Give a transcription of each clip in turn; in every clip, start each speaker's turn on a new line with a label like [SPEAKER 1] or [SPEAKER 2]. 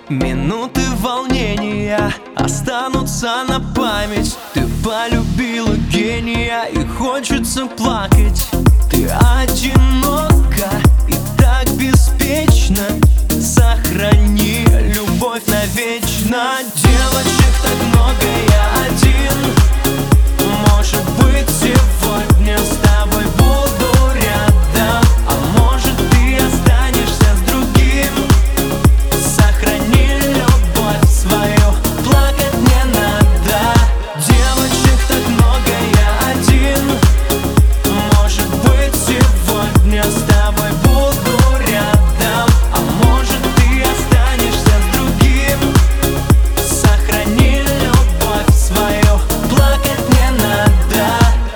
[SPEAKER 1] Минуты волнения останутся на память. Ты полюбила гения и хочется плакать. Ты одинока и так беспечно. Сохрани любовь навечно. Девочек так много, я один. Может быть, сегодня с тобой буду рядом, а может, ты останешься с другим. Сохрани любовь свою, плакать не надо. Девочек так много, я один. Может быть, сегодня с тобой буду рядом, а может, ты останешься с другим. Сохрани любовь свою, плакать не надо.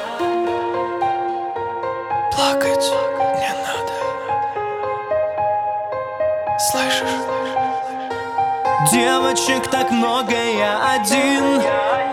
[SPEAKER 1] Плакать не надо. Слышишь? Девочек так много, я один.